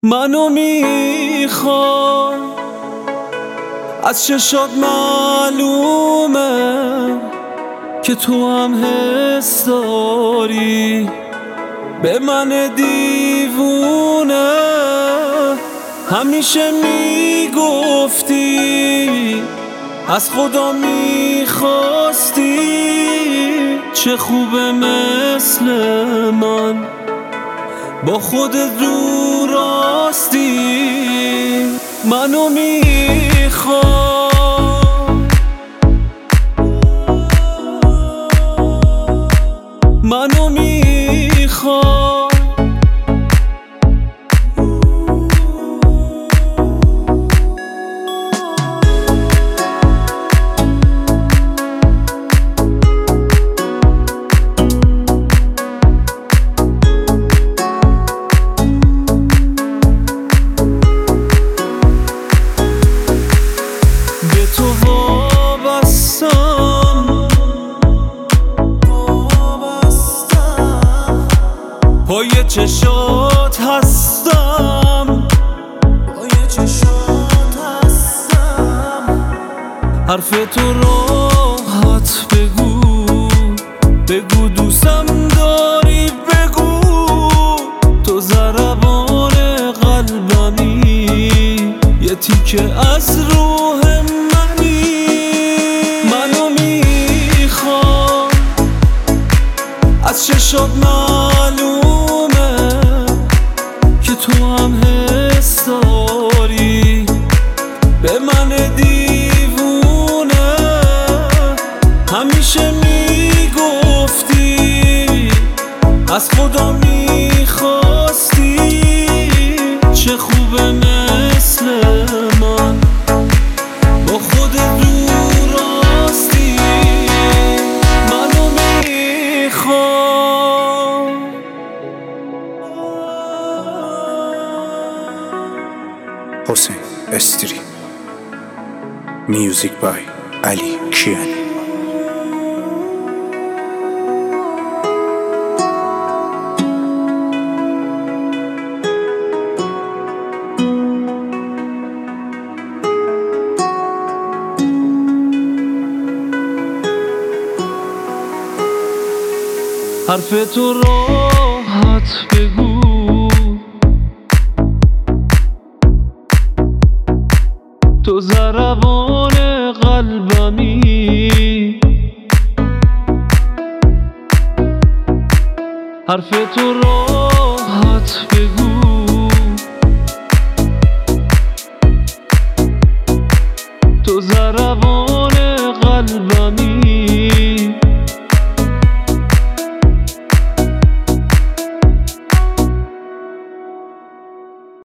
منو میخوای، از چشات معلومه که تو هم حس داری به من دیوونه. همیشه میگفتی از خدا میخواستی، چه خوبه مثل من با خودت رو راستی. منو میخوای، منو میخوای، به تو وابستم، پای چشات هستم، حرف تو راحت بگو، بگو دوستم داری، بگو تو ضربان قلبمی، یه تیکه از روح منی. منو میخوای، از چشات معلومه که تو هم حس داری به من دیوونه. همیشه میگفتی از خدا میخواستی، چه خوبه مثل من با خودت رو راستی. منو میخوای، حسین استری. میوزیک بای علی کیانی. حرف تو راحت بگو، تو ضربان قلبمی، حرف تو